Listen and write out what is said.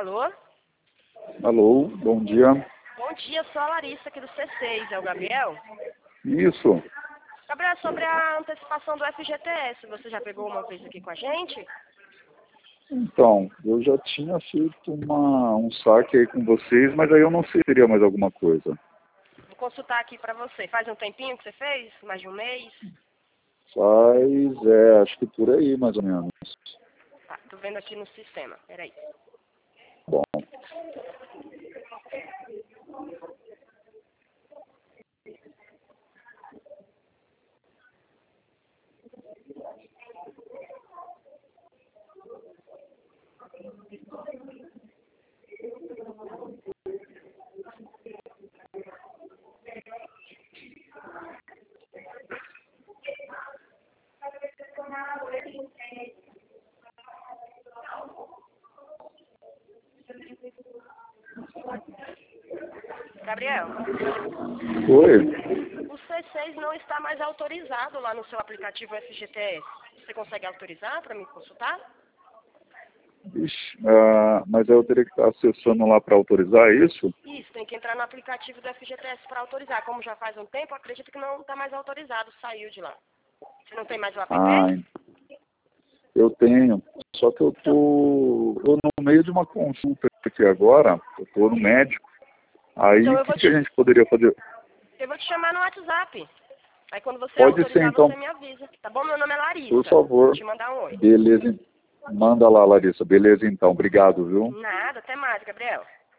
Alô? Alô, bom dia. Bom dia, sou a Larissa aqui do C6, é o Gabriel? Isso. Gabriel, sobre a antecipação do FGTS, você já pegou uma vez aqui com a gente? Então, eu já tinha feito um saque aí com vocês, mas aí eu não sei se teria mais alguma coisa. Vou consultar aqui pra você. Faz um tempinho que você fez? Mais de um mês? Acho que por aí, mais ou menos. Tá, tô vendo aqui no sistema, peraí. Bom, Gabriel, oi. o C6 não está mais autorizado lá no seu aplicativo FGTS. Você consegue autorizar para me consultar? Ixi, mas aí eu teria que estar acessando lá para autorizar isso? Isso, tem que entrar no aplicativo do FGTS para autorizar. Como já faz um tempo, acredito que não está mais autorizado, saiu de lá. Você não tem mais o app? Eu tenho. Só que eu tô no meio de uma consulta aqui agora, eu tô no médico. Aí Então o que a gente poderia fazer? eu vou te chamar no WhatsApp. Aí quando você Pode ser, autorizar, então, você me avisa. Tá bom? Meu nome é Larissa. por favor. Vou te mandar um oi. Beleza. Manda lá, Larissa. Beleza, então. Obrigado, viu? Nada, até mais, Gabriel.